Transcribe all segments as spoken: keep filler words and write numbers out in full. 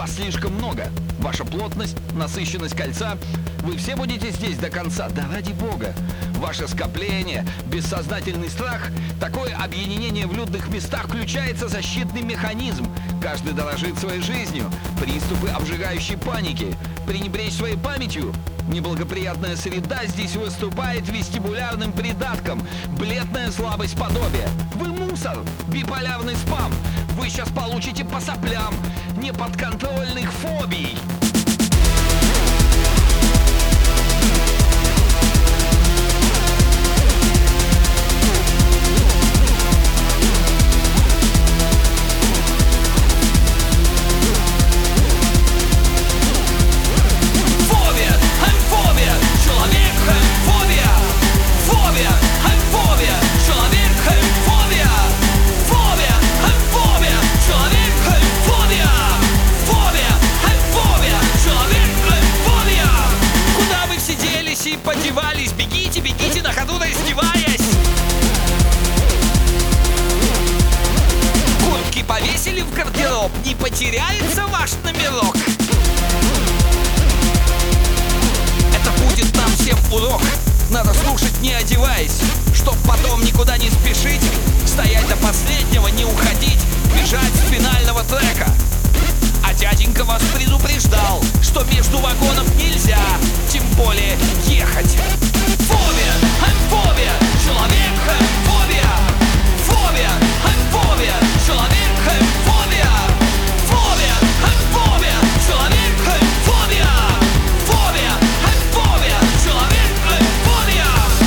Вас слишком много. Ваша плотность, насыщенность кольца. Вы все будете здесь до конца, да ради бога. Ваше скопление, бессознательный страх. Такое объединение в людных местах включается защитный механизм. Каждый дорожит своей жизнью. Приступы обжигающей паники. Пренебречь своей памятью. Неблагоприятная среда здесь выступает вестибулярным придатком. Бледная слабость подобия. Вы мусор, биполярный спам. Вы сейчас получите по соплям неподконтрольных фобий. Подевались, бегите, бегите на ходу, раздеваясь. Куртки повесили в гардероб, не потеряется ваш номерок. Это будет нам всем урок. Надо слушать, не одеваясь, чтоб потом никуда не спешить, стоять до последнего, не уходить, бежать с финального трека. А дяденька вас предупреждал, что между вагонов нельзя, тем более ехать. Фобия, хэмфобия, человек хэмфобия. Фобия, хэмфобия, человек хэмфобия. Фобия, хэмфобия, человек хэмфобия. Фобия, хэмфобия, человек хэмфобия.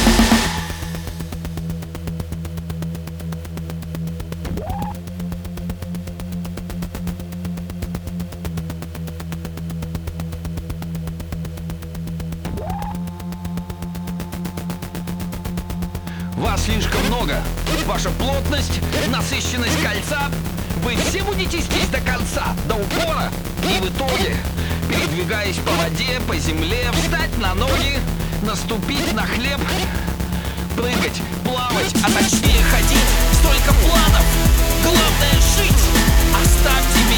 Вас слишком много. Ваша плотность, насыщенность кольца. Вы все будете здесь до конца, до упора. И в итоге, передвигаясь по воде, по земле, встать на ноги, наступить на хлеб, прыгать, плавать, а точнее ходить. Столько планов. Главное жить. Оставьте меня.